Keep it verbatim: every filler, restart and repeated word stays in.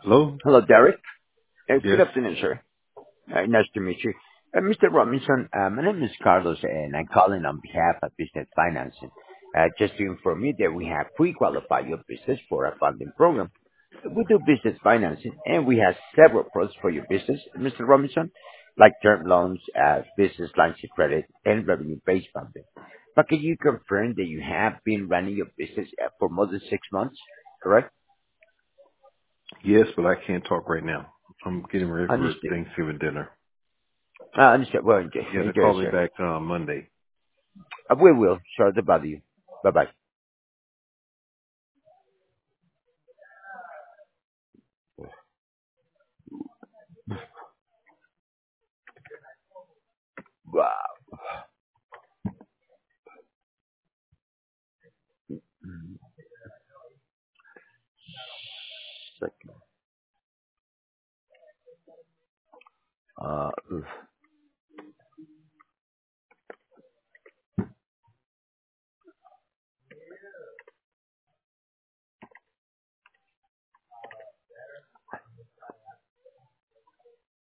Hello? Hello, Derek. Uh, Good Yes. afternoon, sir. Uh, Nice to meet you. Uh, mister Robinson, uh, my name is Carlos, and I'm calling on behalf of Business Financing. Uh, Just to inform you that we have pre-qualified your business for a funding program. We do business financing, and we have several products for your business, mister Robinson, like term loans, uh, business lines of credit, and revenue-based funding. But can you confirm that you have been running your business uh, for more than six months, correct? Yes, but I can't talk right now. I'm getting ready for Understood. Thanksgiving dinner. Uh, Understood. Well, enjoy, You have to enjoy, call me sir. back uh, Monday. Uh, we will. Sorry to bother you. Bye bye. Wow. Mm, Second. Uh, oof.